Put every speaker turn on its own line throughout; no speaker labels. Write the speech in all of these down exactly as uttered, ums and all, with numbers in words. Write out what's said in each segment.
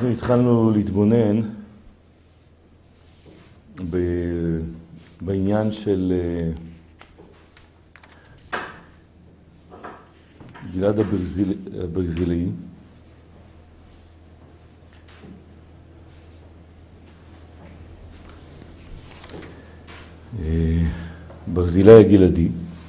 אנחנו התחלנו להתבונן ב... בעניין של גלעד הברזיל... הברזילי. ברזילי הגלעדי.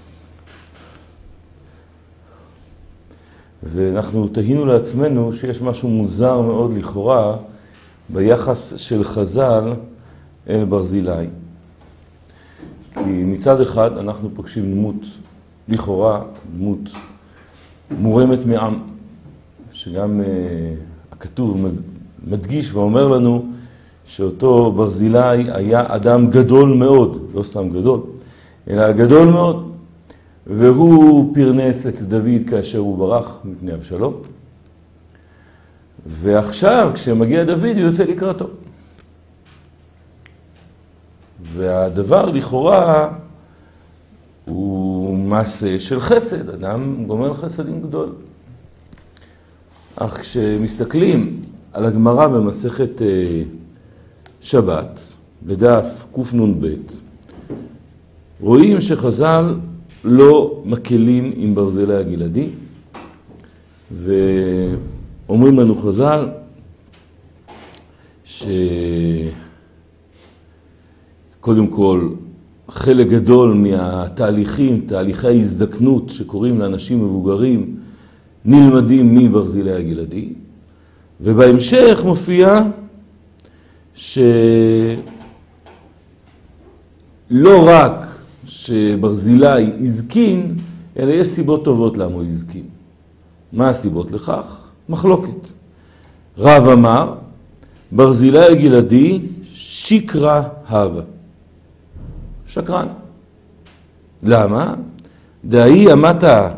ואנחנו תהינו לעצמנו שיש משהו מוזר מאוד לכאורה ביחס של חז"ל אל ברזילי. כי מצד אחד אנחנו פוגשים דמות לכאורה, דמות מורמת מעם, שגם uh, הכתוב מדגיש ואומר לנו שאותו ברזילי היה אדם גדול מאוד, לא סתם גדול, אלא גדול מאוד. והוא פרנס את דוד כאשר הוא ברח מפני אבשלום. ועכשיו, כשמגיע דוד, הוא יוצא לקראתו. והדבר לכאורה הוא מעשה של חסד, אדם גומל חסדים גדול. אך כשמסתכלים על הגמרא במסכת שבת, בדף קנ"ב, רואים שחז"ל לא מקלים עם ברזילי הגלעדי, ואומרים לנו חז"ל שקודם כל חלק גדול מהתהליכים, תהליכי ההזדקנות שקוראים לאנשים מבוגרים, נלמדים מברזילי הגלעדי, ובהמשך מופיע שלא רק שברזילי הזקין, אלא יש סיבות טובות למה הוא הזקין. מה הסיבות לכך? מחלוקת. רב אמר, ברזילי הגלעדי שקרא הווה. שקרן. למה? דהי אמתה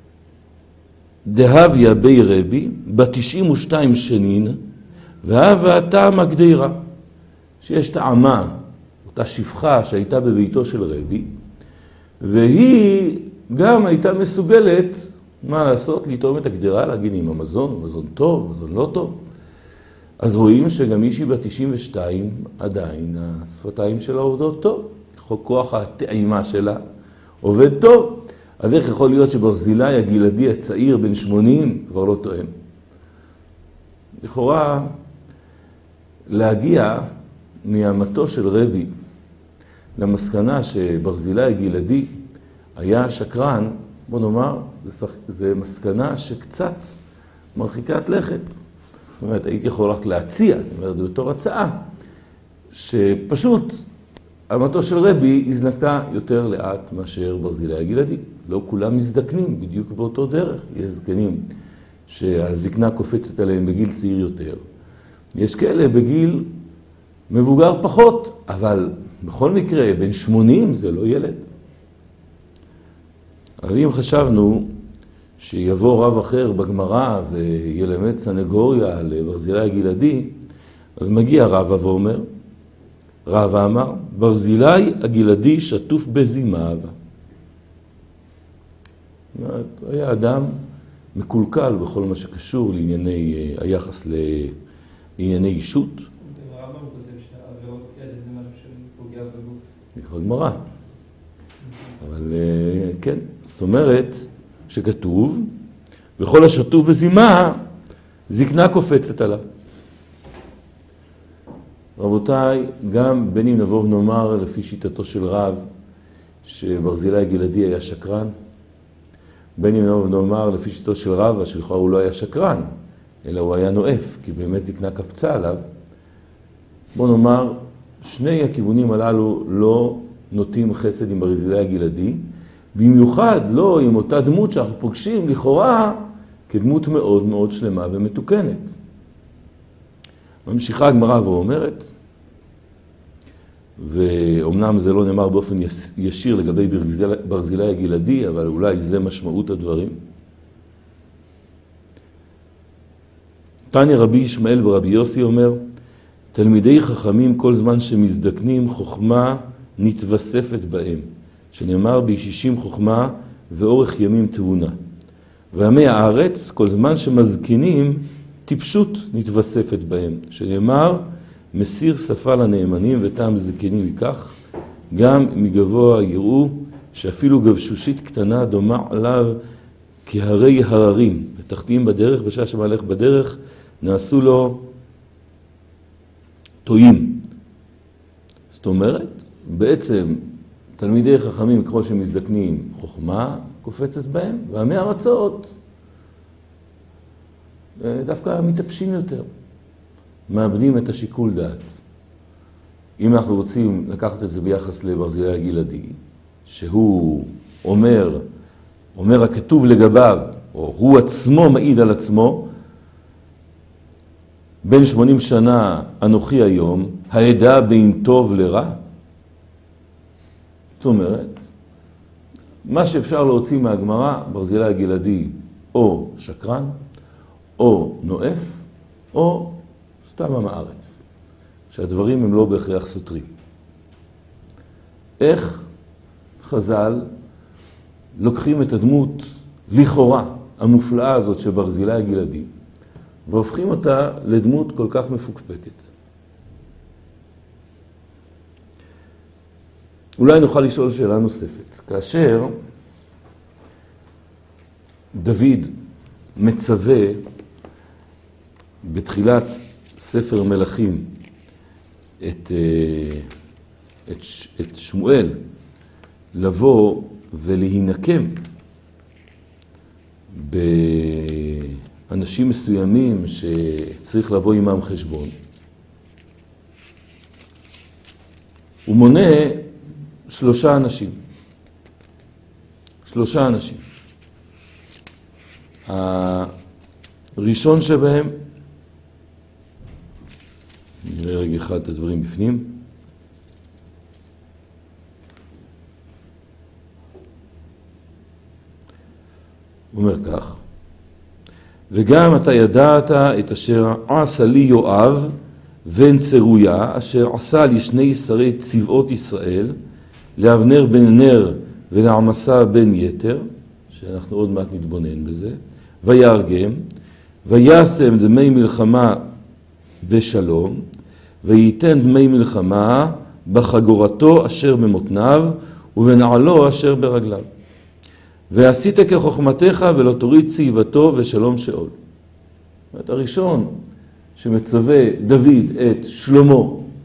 דהביה בי רבי, ב-תשעים ושתיים שנין, והווה טעמה גדירה. שיש טעמה, אותה שפחה שהייתה בביתו של רבי, והיא גם הייתה מסוגלת, מה לעשות? לטעום את הגדרה, להגיד אם המזון, מזון טוב, מזון לא טוב. אז רואים שגם מישהי ב-תשעים ושתיים עדיין השפתיים שלה עובדות טוב. כוח הטעימה שלה עובד טוב. אז איך יכול להיות שברזילי הגלעדי הצעיר בן שמונים כבר לא טועם? לכאורה להגיע מאמתו של רבי למסקנה שברזילי הגלעדי היה שקרן, בוא נאמר, זה מסקנה שקצת מרחיקת לכת. זאת אומרת, הייתי יכול רק להציע, זאת אומרת, בתור הצעה, שפשוט אמתו של רבי הזנקתה יותר לאט מאשר ברזילי הגלעדי. לא כולם מזדקנים בדיוק באותו דרך. יש זקנים שהזקנה קופצת עליהם בגיל צעיר יותר. יש כאלה בגיל מבוגר פחות, אבל בכל מקרה, בן שמונים זה לא ילד. אבל אם חשבנו שיבוא רב אחר בגמרא וילמד סנגוריה לברזילי הגלעדי, אז מגיע רבא ואומר, רבא אמר, ברזילי הגלעדי שטוף בזימיו. זאת אומרת, הוא היה אדם מקולקל בכל מה שקשור לענייני היחס לענייני אישות. זה כבר גמרא. אבל כן, זאת אומרת שכתוב, וכל השטוף בזימה, זקנה קופצת עליו. רבותיי, גם בין אם נבוא ונאמר לפי שיטתו של רב, שברזילי הגלעדי היה שקרן, בין אם נבוא ונאמר לפי שיטתו של רב, שלכאורה הוא לא היה שקרן, אלא הוא היה נואף, כי באמת זקנה קפצה עליו, בוא נאמר, שני הכיוונים הללו לא נוטים חסד עם ברזילי הגלעדי, במיוחד לא עם אותה דמות שאנחנו פוגשים לכאורה כדמות מאוד מאוד שלמה ומתוקנת. ממשיכה הגמרא ואומרת, ואומנם זה לא נאמר באופן ישיר לגבי ברזילי, ברזילי הגלעדי, אבל אולי זה משמעות הדברים. תניא רבי ישמעאל ברבי יוסי אומר, תלמידי חכמים כל זמן שמזדקנים חוכמה נתווספת בהם, שנאמר בישישים חוכמה ואורך ימים תבונה. ועמי הארץ כל זמן שמזקינים טיפשות נתווספת בהם, שנאמר, מסיר שפה לנאמנים וטעם זקנים ייקח, גם מגבוה יראו שאפילו גבשושית קטנה דומה עליו כהרי הררים, ותחתיים בדרך, בשעה שמהלך בדרך, נעשו לו טועים. זאת אומרת, בעצם תלמידי חכמים ככל שמזדקנים, חוכמה קופצת בהם, ועמי ארצות דווקא מתאפשים יותר, מאבדים את השיקול דעת. אם אנחנו רוצים לקחת את זה ביחס לברזילי הגלעדי, שהוא אומר, אומר הכתוב לגביו, או הוא עצמו מעיד על עצמו, בין שמונים שנה אנוכי היום, העדה בין טוב לרע. זאת אומרת, מה שאפשר להוציא מהגמרא, ברזילי הגלעדי או שקרן, או נואף, או סתם עם הארץ. שהדברים הם לא בהכרח סותרים. איך חז"ל לוקחים את הדמות לכאורה המופלאה הזאת של ברזילי הגלעדי, והופכים אותה לדמות כל כך מפוקפקת. אולי נוכל לשאול שאלה נוספת. כאשר דוד מצווה בתחילת ספר מלכים את, את, את שמואל לבוא ולהינקם באנשים מסוימים שצריך לבוא עמם חשבון, הוא מונה שלושה אנשים. שלושה אנשים. הראשון שבהם, נראה רגע אחד את הדברים בפנים. הוא אומר כך, וגם אתה ידעת את אשר עשה לי יואב בן צרויה, אשר עשה לי שני שרי צבאות ישראל, לאבנר בן נר ולעמסה בן יתר, שאנחנו עוד מעט נתבונן בזה, ויהרגם, וישם דמי מלחמה בשלום, וייתן דמי מלחמה בחגורתו אשר במותניו, ובנעלו אשר ברגליו. ועשית כחוכמתך ולא תוריד צייבתו ושלום שאול. זאת אומרת, הראשון שמצווה דוד את שלמה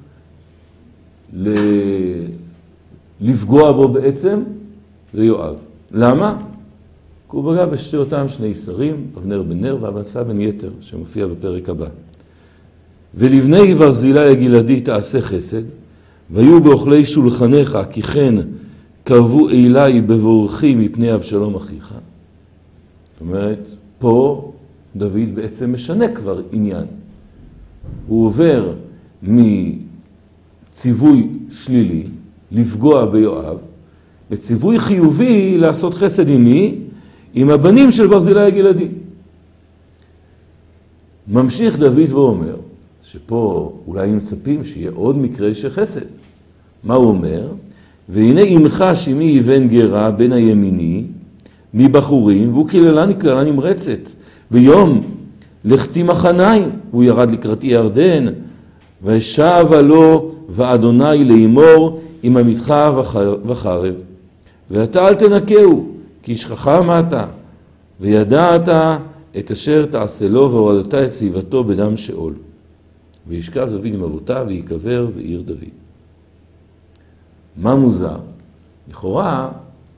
לפגוע בו בעצם, זה יואב. למה? כי הוא פגע בשתי אותם שני שרים, אבנר בן נר ועמסה בן יתר, שמופיע בפרק הבא. ולבני ברזילי הגלעדי תעשה חסד, והיו באוכלי שולחניך, כי כן קרבו אליי בבורכי מפני אבשלום אחיך. זאת אומרת, פה דוד בעצם משנה כבר עניין. הוא עובר מציווי שלילי, לפגוע ביואב, לציווי חיובי לעשות חסד עמי, עם הבנים של ברזילי הגלעדי. ממשיך דוד ואומר, שפה אולי מצפים שיהיה עוד מקרה של חסד. מה הוא אומר? והנה אמך שמי בן גרה בן הימיני מבחורים, והוא כללני כללה נמרצת. ביום לכתי מחניים, הוא ירד לקראתי ירדן, ושבה לו ואדוני לאמור עם עמיתך וחרב. ואתה אל תנקהו, כי איש חכם אתה, וידעת את אשר תעשה לו, והורדת את צייבתו בדם שאול. וישכב דוד עם אבותיו, ויקבר בעיר דוד. מה מוזר? לכאורה,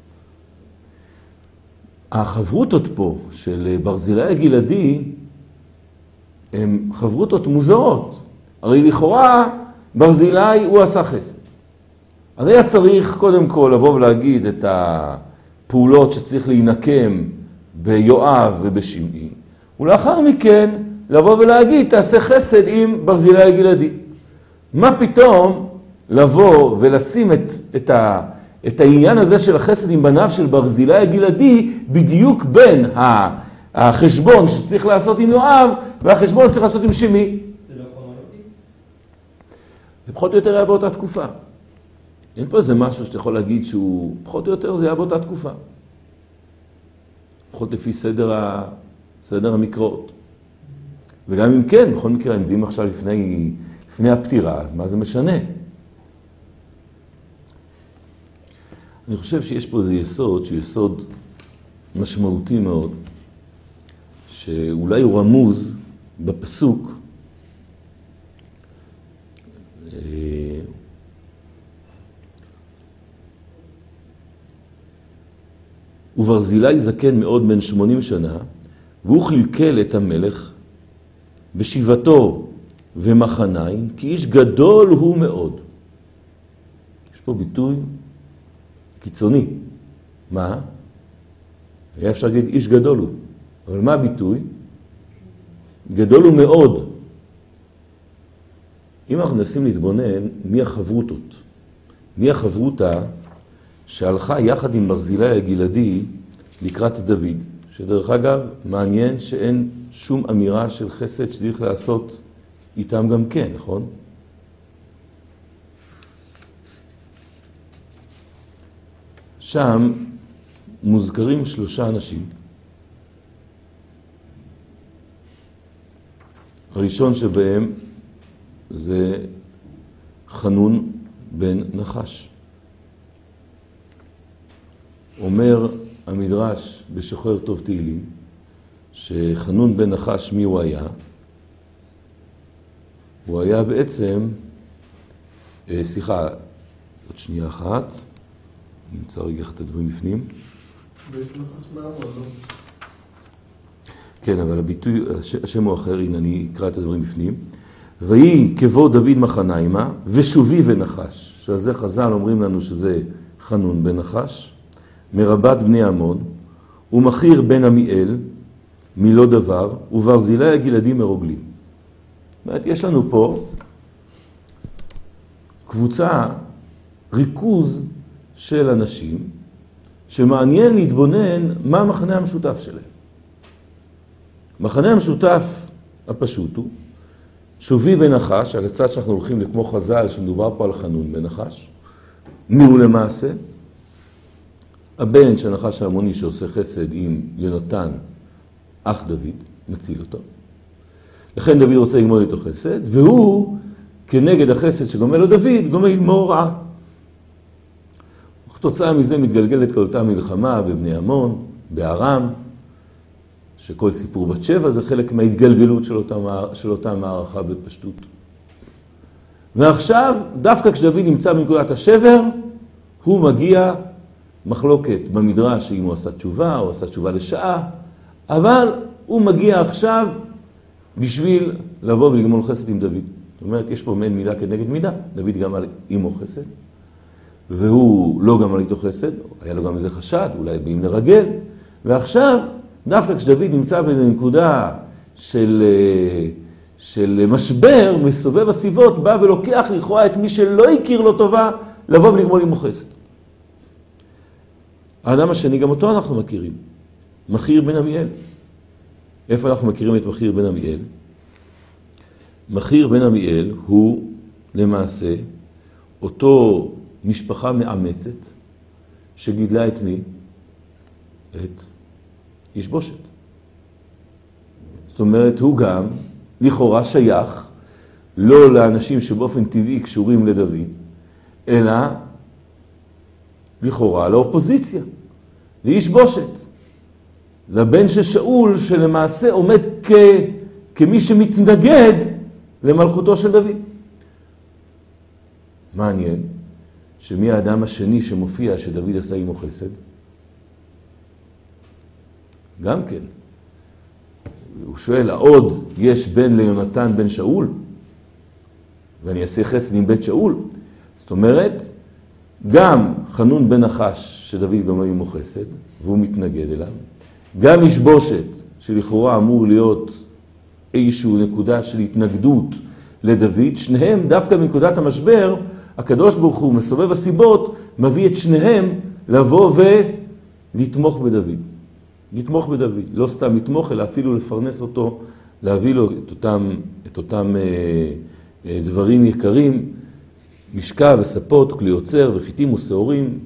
החברותות פה של ברזילי הגלעדי, הן חברותות מוזרות. הרי לכאורה, ברזילי הוא עשה חסד. אז היה צריך קודם כל לבוא ולהגיד את הפעולות שצריך להינקם ביואב ובשמעי, ולאחר מכן לבוא ולהגיד, תעשה חסד עם ברזילי הגלעדי. מה פתאום לבוא ולשים את, את, ה, את העניין הזה של החסד עם בניו של ברזילי הגלעדי, בדיוק בין החשבון שצריך לעשות עם יואב, והחשבון שצריך לעשות עם שמעי.
זה לא כרונולוגי?
זה פחות או יותר היה באותה תקופה. אין פה איזה משהו שאתה יכול להגיד שהוא פחות או יותר זה היה באותה תקופה. פחות לפי סדר, ה, סדר המקראות. וגם אם כן, בכל מקרה, עומדים עכשיו לפני, לפני הפטירה, אז מה זה משנה? אני חושב שיש פה איזה יסוד, שהוא יסוד משמעותי מאוד, שאולי הוא רמוז בפסוק, וברזילי זקן מאוד בן שמונים שנה, והוא חלקל את המלך בשיבתו ומחניים, כי איש גדול הוא מאוד. יש פה ביטוי קיצוני. מה? היה אפשר להגיד איש גדול הוא. אבל מה הביטוי? גדול הוא מאוד. אם אנחנו מנסים להתבונן, מי החברותות? מי החברותה שהלכה יחד עם ברזילי הגלעדי לקראת דוד? שדרך אגב, מעניין שאין שום אמירה של חסד שצריך לעשות איתם גם כן, נכון? שם מוזכרים שלושה אנשים. הראשון שבהם זה חנון בן נחש. אומר המדרש בשוחר טוב תהילים, שחנון בן נחש מי הוא היה? הוא היה בעצם, אה, סליחה, עוד שנייה אחת, נמצא רגע את הדברים לפנים.
בית נחש מהעמוד, לא?
כן, אבל הביטוי, השם הוא אחר, הנה אני אקרא את הדברים בפנים. ויהי כבוא דוד מחניימה, ושובי ונחש. שעל זה חז"ל אומרים לנו שזה חנון בן נחש, מרבת בני עמון, ומחיר בן עמיאל, מלא דבר, וברזילי הגלעדי מרוגלים. זאת אומרת, יש לנו פה קבוצה, ריכוז של אנשים, שמעניין להתבונן מה המחנה המשותף שלהם. המחנה המשותף הפשוט הוא, שובי בן נחש, על הצד שאנחנו הולכים לכמו חז"ל, שמדובר פה על חנון בן נחש, מי הוא למעשה? הבן של נחש העמוני שעושה חסד עם יונתן, אח דוד, מציל אותו. לכן דוד רוצה לגמול איתו חסד, והוא, כנגד החסד שגומל לו דוד, גומל מאורעה. תוצאה מזה מתגלגלת כל אותה מלחמה בבני עמון, בארם, שכל סיפור בת שבע זה חלק מההתגלגלות של אותה, של אותה מערכה בפשטות. ועכשיו, דווקא כשדוד נמצא בנקודת השבר, הוא מגיע מחלוקת במדרש אם הוא עשה תשובה או עשה תשובה לשעה, אבל הוא מגיע עכשיו בשביל לבוא ולגמול חסד עם דוד. זאת אומרת, יש פה מעין מידה כנגד מידה. דוד גמל עמו חסד, והוא לא גמל איתו חסד, היה לו גם איזה חשד, אולי באים לרגל, ועכשיו, דווקא כשדוד נמצא באיזו נקודה של, של משבר, מסובב הסיבות, בא ולוקח לכאורה את מי שלא הכיר לו טובה, לבוא ולגמול עמו חסד. האדם השני, גם אותו אנחנו מכירים, מחיר בן עמיאל. איפה אנחנו מכירים את מחיר בן עמיאל? מחיר בן עמיאל הוא למעשה אותו משפחה מאמצת שגידלה את מי? את איש בושת. זאת אומרת, הוא גם לכאורה שייך לא לאנשים שבאופן טבעי קשורים לדוד, אלא לכאורה לאופוזיציה, לאיש בושת, לבן של שאול שלמעשה עומד כ... כמי שמתנגד למלכותו של דוד. מעניין שמי האדם השני שמופיע שדוד עשה עמו חסד? גם כן. הוא שואל, העוד יש בן ליונתן בן שאול? ואני אעשה חסד עם בית שאול. זאת אומרת, גם חנון בן נחש שדוד גמל עמו חסד, והוא מתנגד אליו, גם איש בושת שלכאורה אמור להיות איזשהו נקודה של התנגדות לדוד, שניהם דווקא מנקודת המשבר, הקדוש ברוך הוא מסובב הסיבות, מביא את שניהם לבוא ולתמוך בדוד. לתמוך בדוד, לא סתם לתמוך, אלא אפילו לפרנס אותו, להביא לו את אותם, את אותם אה, אה, דברים יקרים, משקע וספות, כלי יוצר וחיטים ושעורים,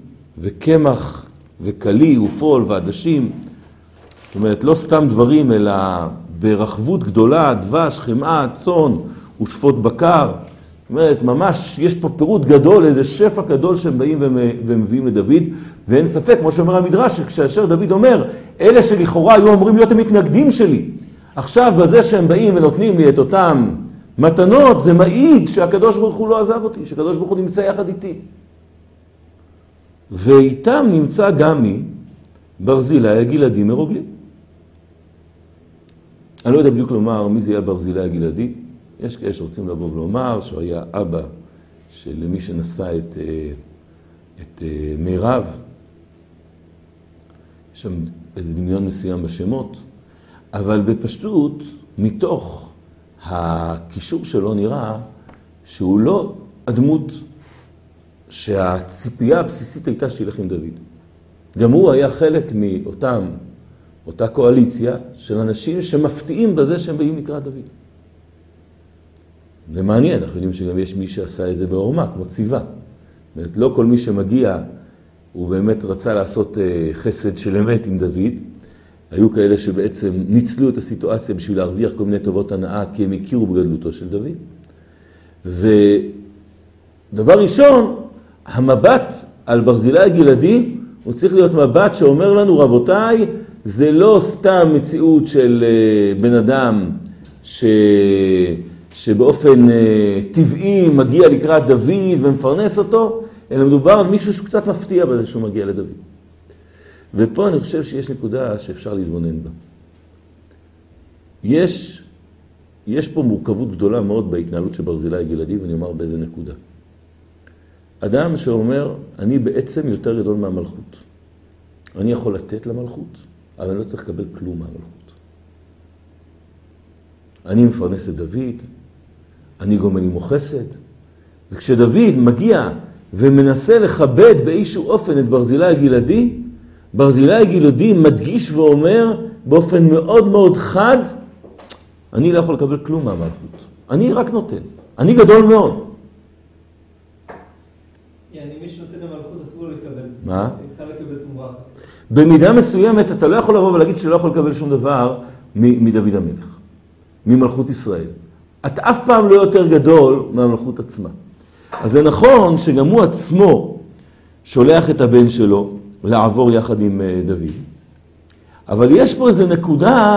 וקמח וכלי ופול ועדשים. זאת אומרת, לא סתם דברים, אלא ברחבות גדולה, דבש, חמאה, צאן ושפות בקר. זאת אומרת, ממש יש פה פירוט גדול, איזה שפע גדול שהם באים ומביאים לדוד, ואין ספק, כמו שאומר המדרש, שכאשר דוד אומר, אלה שלכאורה היו אמורים להיות המתנגדים שלי, עכשיו בזה שהם באים ונותנים לי את אותם מתנות, זה מעיד שהקדוש ברוך הוא לא עזב אותי, שהקדוש ברוך הוא נמצא יחד איתי. ואיתם נמצא גם מי? ברזילי הגלעדי מרוגלים. אני לא יודע בדיוק לומר מי זה היה ברזילי הגלעדי. יש כאלה שרוצים לבוא ולומר שהוא היה אבא של מי שנשא את, את מירב. יש שם איזה דמיון מסוים בשמות, אבל בפשטות, מתוך הקישור שלו נראה שהוא לא הדמות שהציפייה הבסיסית הייתה שתלך עם דוד. גם הוא היה חלק מאותם, אותה קואליציה של אנשים שמפתיעים בזה שהם באים לקראת דוד. זה מעניין, אנחנו יודעים שגם יש מי שעשה את זה בעורמה, כמו ציווה. זאת אומרת, לא כל מי שמגיע, הוא באמת רצה לעשות חסד של אמת עם דוד. היו כאלה שבעצם ניצלו את הסיטואציה בשביל להרוויח כל מיני טובות הנאה, כי הם הכירו בגדלותו של דוד. ודבר ראשון, המבט על ברזילי הגלעדי, הוא צריך להיות מבט שאומר לנו, רבותיי, זה לא סתם מציאות של בן אדם ש... שבאופן טבעי מגיע לקראת דוד ומפרנס אותו, אלא מדובר על מישהו שקצת מפתיע בזה שהוא מגיע לדוד. ופה אני חושב שיש נקודה שאפשר להתבונן בה. יש, יש פה מורכבות גדולה מאוד בהתנהלות של ברזילי הגלעדי, ואני אומר באיזה נקודה. אדם שאומר, אני בעצם יותר גדול מהמלכות. אני יכול לתת למלכות, אבל אני לא צריך לקבל כלום מהמלכות. אני מפרנס את דוד, אני גומל עם חסד, וכשדוד מגיע ומנסה לכבד באיזשהו אופן את ברזילי הגלעדי, ברזילי הגלעדי מדגיש ואומר באופן מאוד מאוד חד, אני לא יכול לקבל כלום מהמלכות. אני רק נותן. אני גדול מאוד.
יעני, מי שנותן למלכות אסור לו לקבל.
מה?
אפשר לקבל תמורה.
במידה מסוימת אתה לא יכול לבוא ולהגיד שלא יכול לקבל שום דבר מדוד המלך, ממלכות ישראל. אתה אף פעם לא יותר גדול מהמלכות עצמה. אז זה נכון שגם הוא עצמו שולח את הבן שלו לעבור יחד עם דוד. אבל יש פה איזו נקודה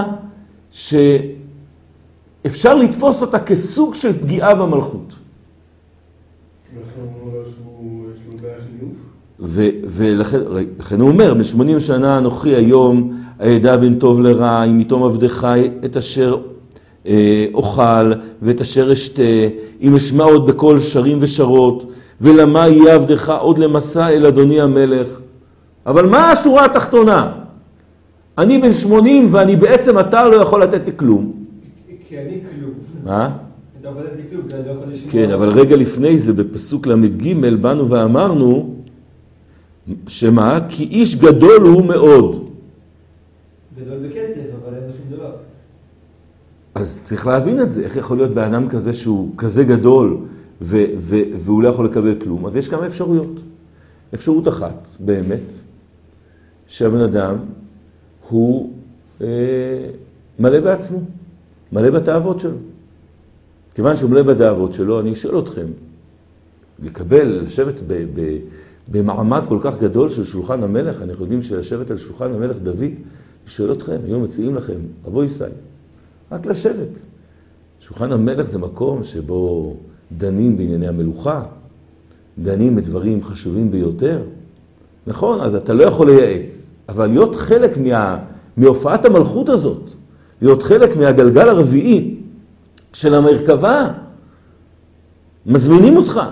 שאפשר לתפוס אותה כסוג של פגיעה במלכות.
לכן הוא אומר שהוא יש לו בעיה של ניאוף?
ולכן הוא אומר, בשמונים שנה אנוכי היום, הידע בין טוב לרע, אם יתום עבדך את אשר אה, אוכל ואת אשר אשתה, אם אשמע עוד בכל שרים ושרות, ולמה יהיה עבדך עוד למסע אל אדוני המלך. אבל מה השורה התחתונה? אני בן שמונים ואני בעצם אתה לא יכול לתת לי כלום.
כי אני כלום.
מה?
אתה יכול לתת לי כלום, כי אני לא יכול לשמוע.
כן, אבל רגע לפני זה, בפסוק למד ג' באנו ואמרנו, שמה? כי איש גדול הוא מאוד.
גדול בכסף, אבל אין לו שום דבר.
אז צריך להבין את זה. איך יכול להיות באדם כזה שהוא כזה גדול ו- ו- והוא לא יכול לקבל כלום? אז יש כמה אפשרויות. אפשרות אחת, באמת, שהבן אדם הוא אה, מלא בעצמו, מלא בתאוות שלו. כיוון שהוא מלא בתאוות שלו, אני אשאל אתכם, לקבל, לשבת ב- ב- במעמד כל כך גדול של שולחן המלך, אנחנו יודעים שלשבת על שולחן המלך דוד, לשאול אתכם, היום מציעים לכם, אבוי סי, רק לשבת. שולחן המלך זה מקום שבו דנים בענייני המלוכה, דנים בדברים חשובים ביותר. נכון, אז אתה לא יכול לייעץ, אבל להיות חלק מה, מהופעת המלכות הזאת, להיות חלק מהגלגל הרביעי של המרכבה, מזמינים אותך.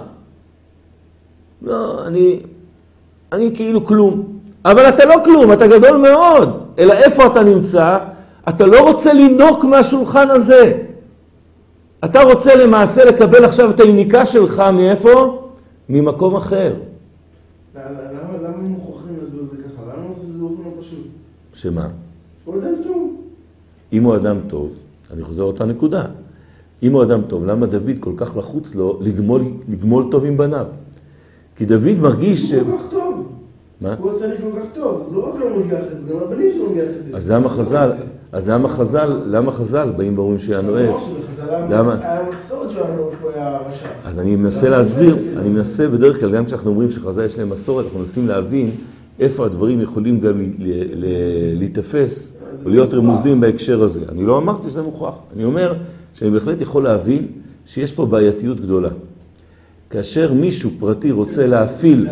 לא, אני, אני כאילו כלום. אבל אתה לא כלום, אתה גדול מאוד. אלא איפה אתה נמצא? אתה לא רוצה לנוק מהשולחן הזה. אתה רוצה למעשה לקבל עכשיו את העיניקה שלך מאיפה? ממקום אחר.
למה הם מוכרחים להסביר את זה ככה? למה הם עושים את זה באופן לא פשוט?
שמה?
שהוא אדם טוב.
אם הוא אדם טוב, אני חוזר אותה נקודה. אם הוא אדם טוב, למה דוד כל כך לחוץ לו לגמול, לגמול טוב עם בניו? כי דוד מרגיש ש...
הוא כל כך טוב.
מה?
הוא עושה לי כל כך טוב, אז לא רק לא מגיע חסד, גם הבנים שלו מגיע חסד.
אז למה חז"ל, אז למה חז"ל, למה חז"ל באים ואומרים שהיה נואף?
למה? היה מסורת שלנו שהוא היה רשע.
אז אני מנסה להסביר, אני מנסה בדרך כלל, גם כשאנחנו אומרים שחז"ל יש להם מסורת, אנחנו מנסים להבין איפה הדברים יכולים גם להתאפס או להיות רמוזים בהקשר הזה. אני לא אמרתי שזה מוכרח, אני אומר שאני בהחלט יכול להבין שיש פה בעייתיות גדולה. כאשר מישהו פרטי רוצה להפעיל...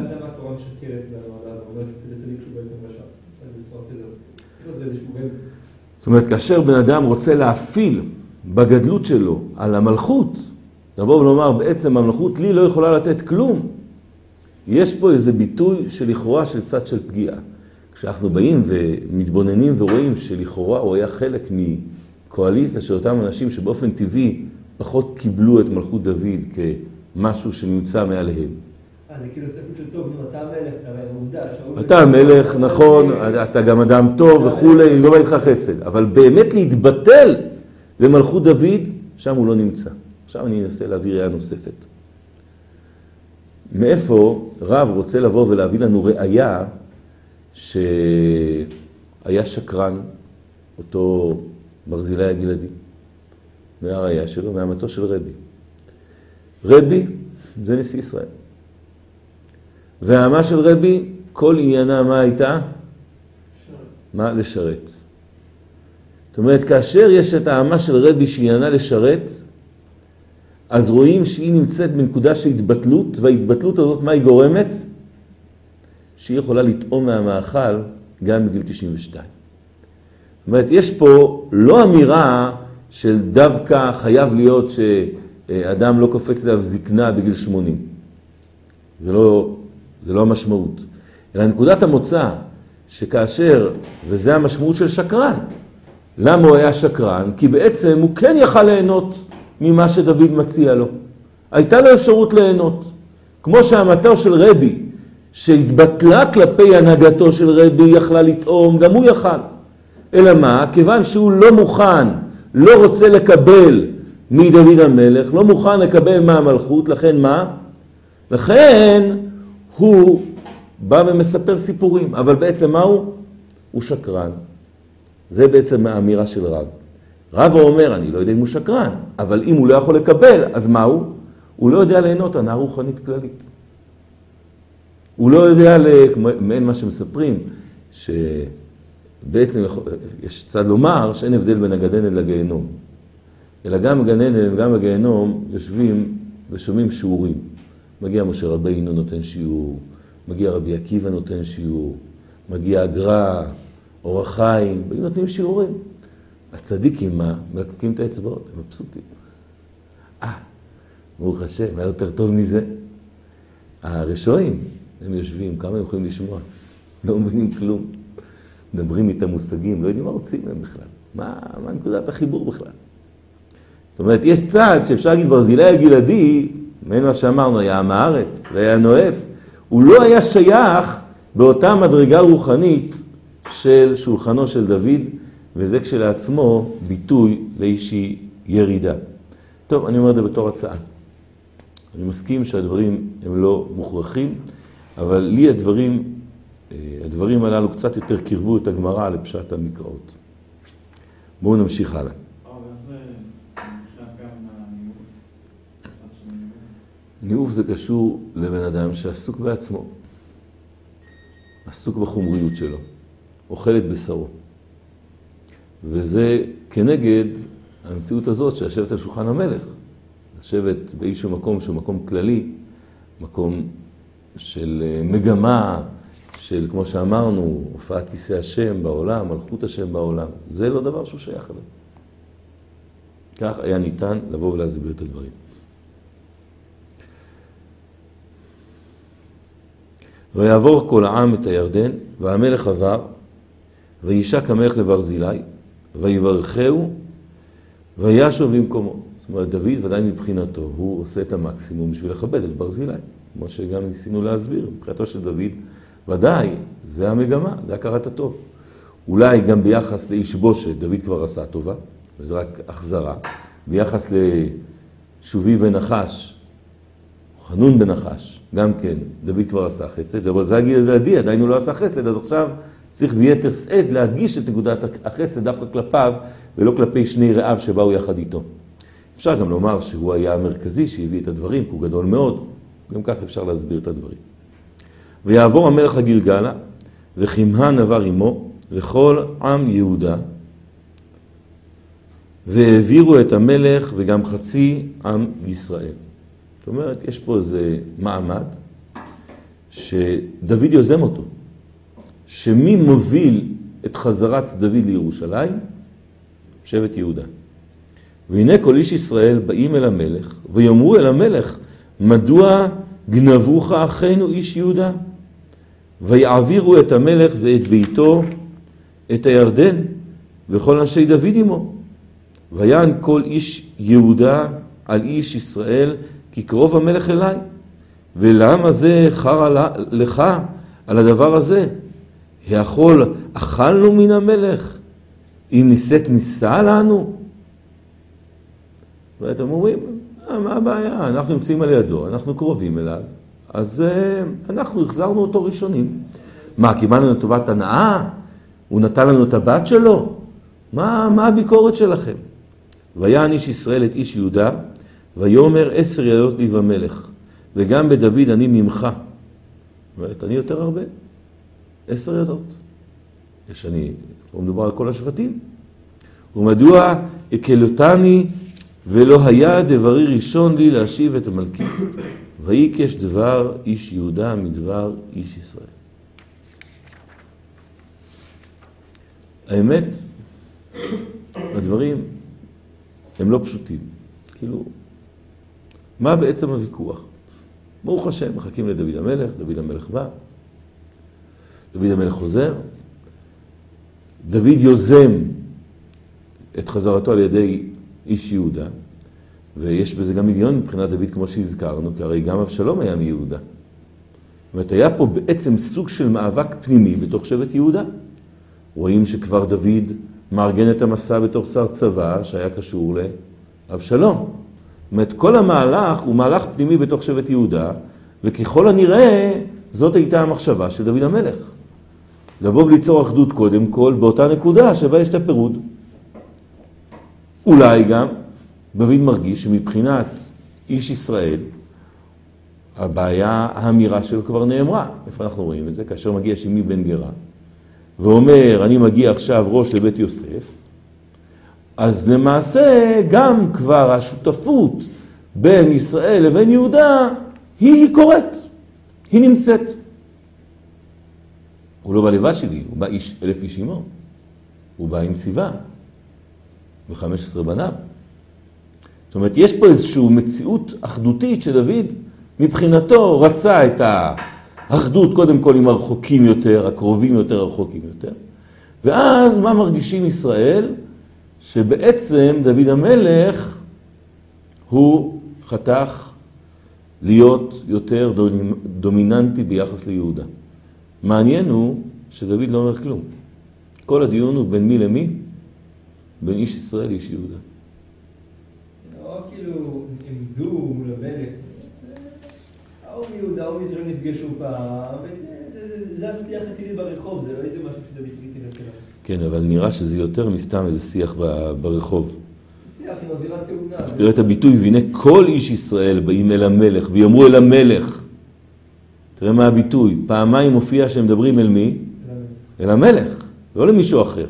זאת אומרת, כאשר בן אדם רוצה להפעיל בגדלות שלו על המלכות, לבוא ולומר, בעצם המלכות לי לא יכולה לתת כלום, יש פה איזה ביטוי שלכאורה של צד של פגיעה. כשאנחנו באים ומתבוננים ורואים שלכאורה הוא היה חלק מקואליציה של אותם אנשים שבאופן טבעי פחות קיבלו את מלכות דוד כמשהו שנמצא מעליהם.
זה כאילו ספק של טוב, נו, אתה המלך, אבל עובדה.
אתה המלך, נכון, אתה גם אדם טוב וכולי, אני לא בא איתך חסד. אבל באמת להתבטל למלכות דוד, שם הוא לא נמצא. עכשיו אני אנסה להביא ראייה נוספת. מאיפה רב רוצה לבוא ולהביא לנו ראייה שהיה שקרן, אותו ברזילי הגלעדי, מהראייה שלו, מהמתו של רבי. רבי זה נשיא ישראל. והאמה של רבי, כל עניינה מה הייתה? מה? לשרת. זאת אומרת, כאשר יש את האמה של רבי שעניינה לשרת, אז רואים שהיא נמצאת בנקודה של התבטלות, וההתבטלות הזאת מה היא גורמת? שהיא יכולה לטעום מהמאכל גם בגיל תשעים ושתיים. זאת אומרת, יש פה לא אמירה של דווקא חייב להיות שאדם לא קופץ עליו זקנה בגיל שמונים. זה לא, זה לא המשמעות. אלא נקודת המוצא שכאשר, וזה המשמעות של שקרן. למה הוא היה שקרן? כי בעצם הוא כן יכל ליהנות ממה שדוד מציע לו. הייתה לו אפשרות ליהנות. כמו שהמתו של רבי, שהתבטלה כלפי הנהגתו של רבי, יכלה לטעום, גם הוא יכל. אלא מה? כיוון שהוא לא מוכן, לא רוצה לקבל מדוד המלך, לא מוכן לקבל מהמלכות, לכן מה? לכן הוא בא ומספר סיפורים, אבל בעצם מה הוא? הוא שקרן. זה בעצם האמירה של רב. רב אומר, אני לא יודע אם הוא שקרן, אבל אם הוא לא יכול לקבל, אז מה הוא? הוא לא יודע ליהנות הנאה רוחנית כללית. הוא לא יודע, מעין מה שמספרים, שבעצם יש צד לומר שאין הבדל בין הגן עדן לגיהנום. אלא גם הגן עדן וגם הגיהנום יושבים ושומעים שיעורים. מגיע משה רבינו נותן שיעור, מגיע רבי עקיבא נותן שיעור, מגיע הגר"א, אור החיים, באים נותנים שיעורים. הצדיקים מה? מלקקים את האצבעות, הם מבסוטים. אה, ברוך השם, היה יותר טוב מזה. הרשעים, הם יושבים, כמה הם יכולים לשמוע? לא מבינים כלום. מדברים איתם מושגים, לא יודעים מה רוצים להם בכלל. מה, מה נקודת החיבור בכלל? זאת אומרת, יש צד שאפשר להגיד ברזילי הגלעדי, מעין מה שאמרנו, היה עם הארץ, והיה נואף. הוא לא היה שייך באותה מדרגה רוחנית של שולחנו של דוד, וזה כשלעצמו ביטוי לאישי ירידה. טוב, אני אומר את זה בתור הצעה. אני מסכים שהדברים הם לא מוכרחים, אבל לי הדברים, הדברים הללו קצת יותר קרבו את הגמרא לפשט המקראות. בואו נמשיך הלאה. ניאוף זה קשור לבן אדם שעסוק בעצמו, עסוק בחומריות שלו, אוכל את בשרו. וזה כנגד המציאות הזאת שישבת על שולחן המלך. לשבת באיזשהו מקום שהוא מקום כללי, מקום של מגמה, של כמו שאמרנו, הופעת כיסא השם בעולם, מלכות השם בעולם. זה לא דבר שהוא שייך אליו. כך היה ניתן לבוא ולהסביר את הדברים. ויעבור כל העם את הירדן, והמלך עבר, וישק המלך לברזילי, ויברכהו, וישוב במקומו. זאת אומרת, דוד ודאי מבחינתו, הוא עושה את המקסימום בשביל לכבד את ברזילי, כמו שגם ניסינו להסביר. מבחינתו של דוד, ודאי, זה המגמה, זה הכרת הטוב. אולי גם ביחס לאיש בושת, דוד כבר עשה טובה, וזה רק החזרה. ביחס לשובי בן נחש, חנון בנחש, גם כן, דוד כבר עשה חסד, אבל זה הגיל הדדי, עדיין הוא לא עשה חסד, אז עכשיו צריך ביתר שאת להדגיש את נקודת החסד דווקא כלפיו, ולא כלפי שני רעיו שבאו יחד איתו. אפשר גם לומר שהוא היה המרכזי שהביא את הדברים, כי הוא גדול מאוד, גם כך אפשר להסביר את הדברים. ויעבור המלך הגלגלה, וכימהן עבר עמו, וכל עם יהודה, והעבירו את המלך וגם חצי עם ישראל. זאת אומרת, יש פה איזה מעמד שדוד יוזם אותו. שמי מוביל את חזרת דוד לירושלים? שבט יהודה. והנה כל איש ישראל באים אל המלך, ויאמרו אל המלך, מדוע גנבוך אחינו איש יהודה? ויעבירו את המלך ואת ביתו, את הירדן, וכל אנשי דוד עמו. ויען כל איש יהודה על איש ישראל, כי קרוב המלך אליי. ולמה זה חר לך על הדבר הזה? יכול אכלנו מן המלך, אם ניסית ניסה לנו? ואתם אומרים, מה הבעיה? אנחנו נמצאים על ידו, אנחנו קרובים אליו, אז אנחנו החזרנו אותו ראשונים. מה, קיבלנו לטובת הנאה? הוא נתן לנו את הבת שלו? מה, מה הביקורת שלכם? ויען איש ישראל את איש יהודה, ויאמר עשר ילדות לי במלך, וגם בדוד אני ממך. אומרת, אני יותר הרבה. עשר ילדות. יש אני, הוא מדובר על כל השבטים. ומדוע הקלותני ולא היה דברי ראשון לי להשיב את המלכים. ויקש דבר איש יהודה מדבר איש ישראל. האמת, הדברים הם לא פשוטים. כאילו, מה בעצם הוויכוח? ברוך השם, מחכים לדוד המלך, דוד המלך בא, דוד המלך חוזר, דוד יוזם את חזרתו על ידי איש יהודה, ויש בזה גם היגיון מבחינת דוד כמו שהזכרנו, כי הרי גם אבשלום היה מיהודה. זאת אומרת, היה פה בעצם סוג של מאבק פנימי בתוך שבט יהודה. רואים שכבר דוד מארגן את המסע בתוך שר צבא שהיה קשור לאבשלום. זאת אומרת, כל המהלך הוא מהלך פנימי בתוך שבט יהודה, וככל הנראה זאת הייתה המחשבה של דוד המלך. לבוא וליצור אחדות קודם כל באותה נקודה שבה יש את הפירוד. אולי גם דוד מרגיש שמבחינת איש ישראל, הבעיה האמירה שלו כבר נאמרה. איפה אנחנו רואים את זה? כאשר מגיע שמעי בן גרה, ואומר, אני מגיע עכשיו ראש לבית יוסף, אז למעשה גם כבר השותפות בין ישראל לבין יהודה היא קורית, היא נמצאת. הוא לא בא לבד שלי, הוא בא איש, אלף איש עמו. הוא בא עם ציווה, ו-חמש עשרה בניו. זאת אומרת, יש פה איזושהי מציאות אחדותית שדוד מבחינתו רצה את האחדות קודם כל עם הרחוקים יותר, הקרובים יותר, הרחוקים יותר. ואז מה מרגישים ישראל? שבעצם דוד המלך הוא חתך להיות יותר דומיננטי ביחס ליהודה. מעניין הוא שדוד לא אומר כלום. כל הדיון הוא בין מי למי? בין איש ישראל לאיש יהודה.
לא כאילו עמדו מול המלך. האו מיהודה, האו מישראל נפגשו פעם, זה השיח הטבעי ברחוב, זה לא איזה משהו שדוד ציוויתי לכם.
כן, אבל נראה שזה יותר מסתם איזה שיח ברחוב.
שיח עם אווירה תאונה.
תראה את הביטוי, והנה כל איש ישראל באים אל המלך, ויאמרו אל המלך. תראה מה הביטוי, פעמיים מופיע שהם מדברים אל מי? אל המלך, לא למישהו אחר.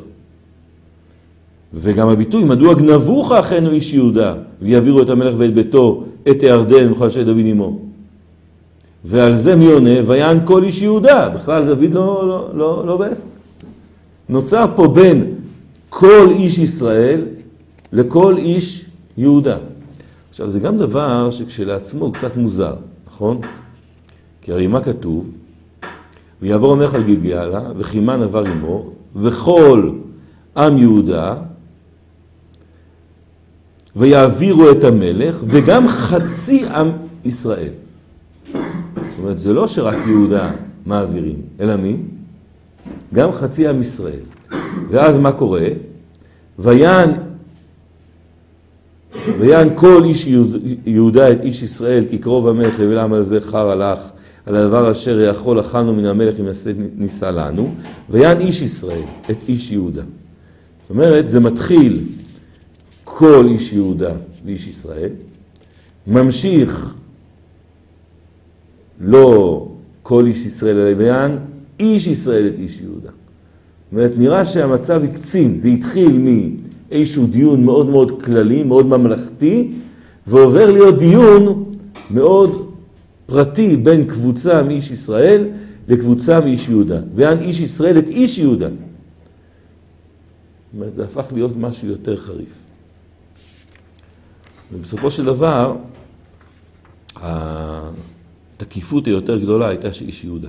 וגם הביטוי, מדוע גנבוך אחינו איש יהודה, ויעבירו את המלך ואת ביתו, את הירדן וכל אנשי דוד עמו. ועל זה מי עונה? ויען כל איש יהודה. בכלל דוד לא, לא, לא, לא בעסק. נוצר פה בין כל איש ישראל לכל איש יהודה. עכשיו זה גם דבר שכשלעצמו הוא קצת מוזר, נכון? כי הרי מה כתוב? ויעבור המלך על גלגלה, וכימהן עבר עמו, וכל עם יהודה, ויעבירו את המלך, וגם חצי עם ישראל. זאת אומרת, זה לא שרק יהודה מעבירים, אלא מי? גם חצי עם ישראל. ואז מה קורה? ויען ויען כל איש יהודה את איש ישראל, כי קרוב המלך ולעם על זה חר הלך, על הדבר אשר יכול אכלנו מן המלך אם יעשה ניסה לנו, ויען איש ישראל את איש יהודה. זאת אומרת, זה מתחיל כל איש יהודה ואיש ישראל, ממשיך לא כל איש ישראל אלא ויען איש ישראל את איש יהודה. זאת אומרת, נראה שהמצב הקצין, זה התחיל מאיזשהו דיון מאוד מאוד כללי, מאוד ממלכתי, ועובר להיות דיון מאוד פרטי בין קבוצה מאיש ישראל לקבוצה מאיש יהודה. ויען איש ישראל את איש יהודה. זאת אומרת, זה הפך להיות משהו יותר חריף. ובסופו של דבר, התקיפות היותר גדולה הייתה שאיש יהודה.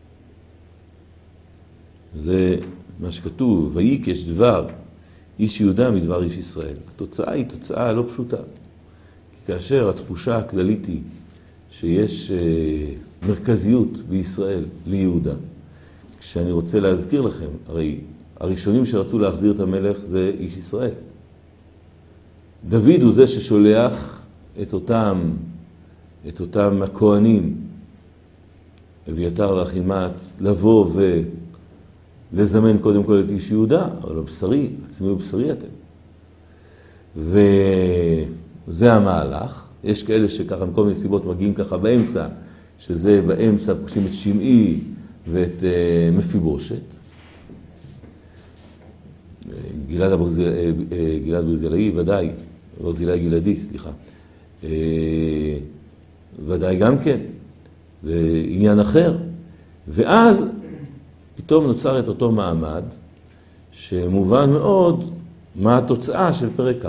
זה מה שכתוב, ויקש דבר איש יהודה מדבר איש ישראל. התוצאה היא תוצאה לא פשוטה. כי כאשר התחושה הכללית היא שיש מרכזיות בישראל ליהודה, כשאני רוצה להזכיר לכם, הרי הראשונים שרצו להחזיר את המלך זה איש ישראל. דוד הוא זה ששולח את אותם, את אותם הכהנים, אביתר ואחימץ, לבוא ולזמן קודם כל את איש יהודה, אבל לא בשרי, עצמי ובשרי אתם. וזה המהלך. יש כאלה שככה מכל מיני סיבות מגיעים ככה באמצע, שזה באמצע פוגשים את שמעי ואת uh, מפיבושת. גלעד הברזיל, גלעד ברזילאי, ודאי, ברזילאי גלעדי, סליחה. ודאי גם כן, זה עניין אחר. ואז פתאום נוצר את אותו מעמד, שמובן מאוד מה התוצאה של פרק כ'.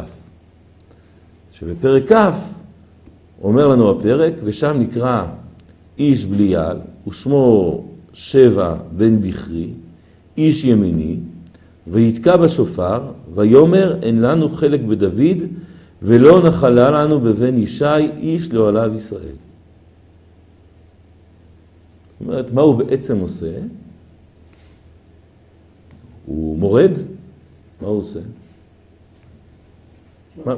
שבפרק כ' אומר לנו הפרק, ושם נקרא איש בליעל, ושמו שבע בן בכרי, איש ימיני, ויתקע בשופר, ויאמר אין לנו חלק בדוד, ולא נחלה לנו בבן ישי, איש לא עליו ישראל. זאת אומרת, מה הוא בעצם עושה? הוא מורד? מה הוא עושה? מה?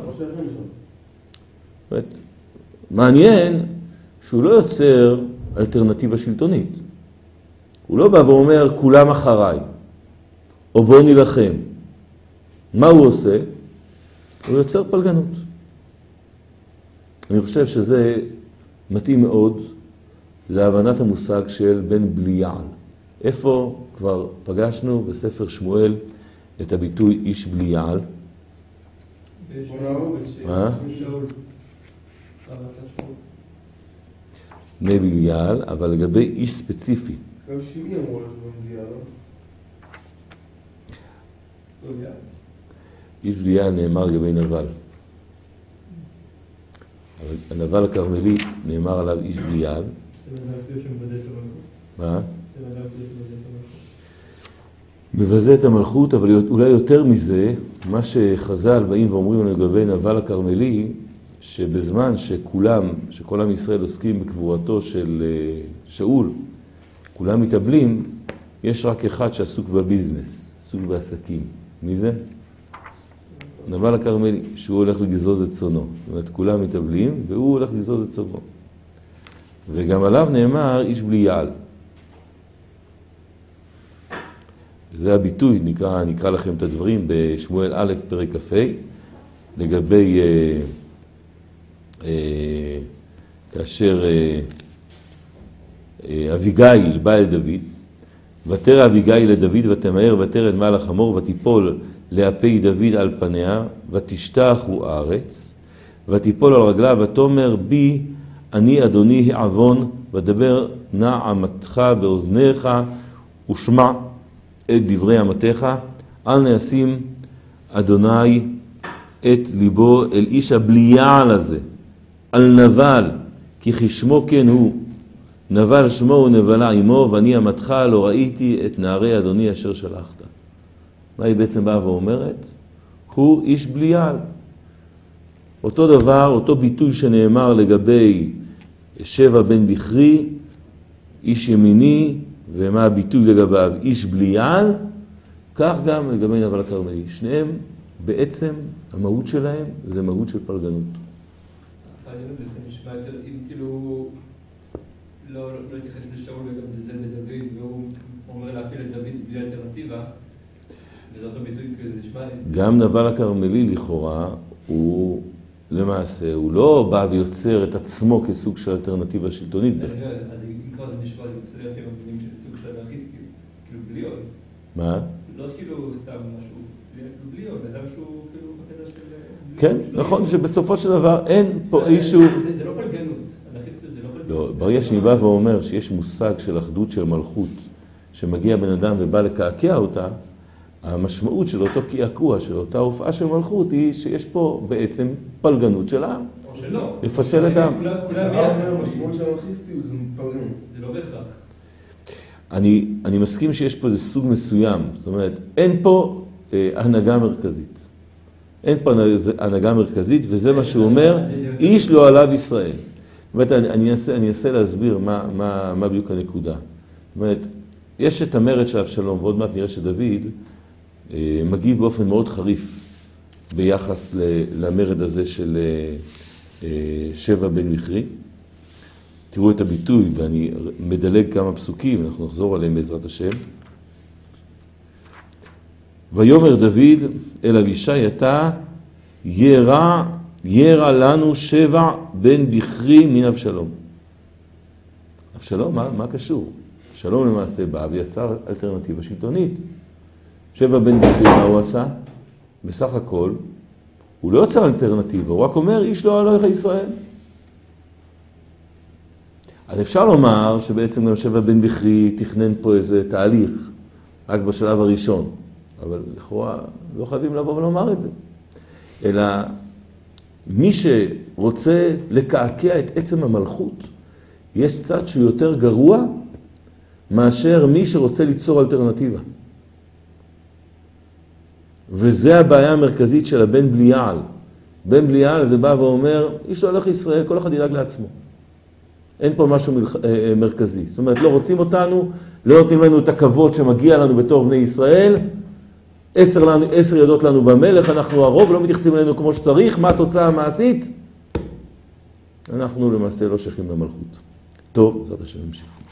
מעניין שהוא לא יוצר אלטרנטיבה שלטונית. הוא לא בא ואומר כולם אחריי, או בוא נלחם. מה הוא עושה? הוא יוצר פלגנות. אני חושב שזה מתאים מאוד להבנת המושג של בן בליעל. איפה כבר פגשנו בספר שמואל את הביטוי איש בליעל? מה? בני בליעל, אבל לגבי איש ספציפי.
גם שמי אמרו לך בן בליעל, לא?
איש בליעל נאמר לגבי נבל. אבל הנבל הכרמלי נאמר עליו איש בליעל. מה? מבזה את המלכות, אבל אולי יותר מזה, מה שחז"ל באים ואומרים לנו לגבי נבל הכרמלי, שבזמן שכולם, שכל עם ישראל עוסקים בקבורתו של שאול, כולם מתאבלים, יש רק אחד שעסוק בביזנס, עסוק בעסקים. מי זה? נבל הכרמלי, שהוא הולך לגזוז את צונו. זאת אומרת, כולם מתאבלים, והוא הולך לגזוז את צונו. וגם עליו נאמר איש בליעל. זה הביטוי, נקרא, נקרא לכם את הדברים בשמואל א' פרק כ"ה, לגבי אה, אה, כאשר אה, אה, אביגיל בא אל דוד, ותרא אביגיל לדוד ותמהר ותרד מעל החמור ותיפול לאפי דוד על פניה ותשתחו הארץ ותיפול על רגלה ותאמר בי אני אדוני העוון ודבר נעמתך באוזניך ושמע את דברי אמתך, אל נעשים אדוני את ליבו אל איש הבליעל הזה, על נבל, כי כשמו כן הוא, נבל שמו ונבלה עמו, ואני אמתך לא ראיתי את נערי אדוני אשר שלחת. מה היא בעצם באה ואומרת? הוא איש בליעל. אותו דבר, אותו ביטוי שנאמר לגבי שבע בן בכרי, איש ימיני, ומה הביטוי לגביו? איש בליעל, כך גם לגבי נבל הכרמלי. שניהם בעצם המהות שלהם זה מהות של פלגנות.
העניין הזה, זה נשמע יותר, אם כאילו לא התייחס לשאול וגם זה זה בדוד, והוא אומר להפיל את דוד בלי אלטרנטיבה, וזה אותו ביטוי כזה, נשמע...
גם נבל הכרמלי לכאורה, הוא למעשה, הוא לא בא ויוצר את עצמו כסוג של אלטרנטיבה שלטונית.
אני יודע, אם כבר זה נשמע, זה יוצא לי אפילו מבינים שזה סוג של אנרכיסטיות, כאילו בלי עוד.
מה?
לא כאילו סתם משהו, בלי עוד, אדם שהוא כאילו בקטע של...
כן, נכון, שבסופו של דבר אין פה אישהו...
זה לא פלגנות, אנרכיסטיות זה לא פלגנות.
לא, ברגע שאני בא ואומר שיש מושג של אחדות של מלכות, שמגיע בן אדם ובא לקעקע אותה, המשמעות של אותו קעקוע, של אותה הופעה של מלכות, היא שיש פה בעצם פלגנות של העם.
או שלא.
לפצל את העם.
המשמעות של אנרכיסטיות זה פלגנות.
זה לא בהכרח.
אני, אני מסכים שיש פה איזה סוג מסוים, זאת אומרת, אין פה אה, הנהגה מרכזית. אין פה הנהגה מרכזית, וזה מה שהוא אומר, איש לא עליו ישראל. זאת אומרת, אני, אני, אנסה, אני אנסה להסביר מה, מה, מה בדיוק הנקודה. זאת אומרת, יש את המרד של אבשלום, ועוד מעט נראה שדוד אה, מגיב באופן מאוד חריף ביחס ל, למרד הזה של אה, שבע בן מכרי. תראו את הביטוי, ואני מדלג כמה פסוקים, אנחנו נחזור עליהם בעזרת השם. ויאמר דוד אל אבישי, אתה ירע, ירע לנו שבע בן בכרי מן אבשלום. אבשלום, מה, מה קשור? אבשלום למעשה בא ויצר אלטרנטיבה שלטונית. שבע בן בכרי, מה הוא עשה? בסך הכל, הוא לא יצר אלטרנטיבה, הוא רק אומר, איש לא עליך ישראל. אז אפשר לומר שבעצם גם שבע בן בכרי תכנן פה איזה תהליך, רק בשלב הראשון. אבל לכאורה לא חייבים לבוא ולומר את זה. אלא מי שרוצה לקעקע את עצם המלכות, יש צד שהוא יותר גרוע מאשר מי שרוצה ליצור אלטרנטיבה. וזה הבעיה המרכזית של הבן בליעל. בן בליעל זה בא ואומר, איש לא הולך ישראל, כל אחד ידאג לעצמו. אין פה משהו מלח... מרכזי. זאת אומרת, לא רוצים אותנו, לא נותנים לנו את הכבוד שמגיע לנו בתור בני ישראל, עשר, לנו, עשר ידות לנו במלך, אנחנו הרוב, לא מתייחסים אלינו כמו שצריך, מה התוצאה המעשית? אנחנו למעשה לא שייכים למלכות. טוב, זאת השם המשיך.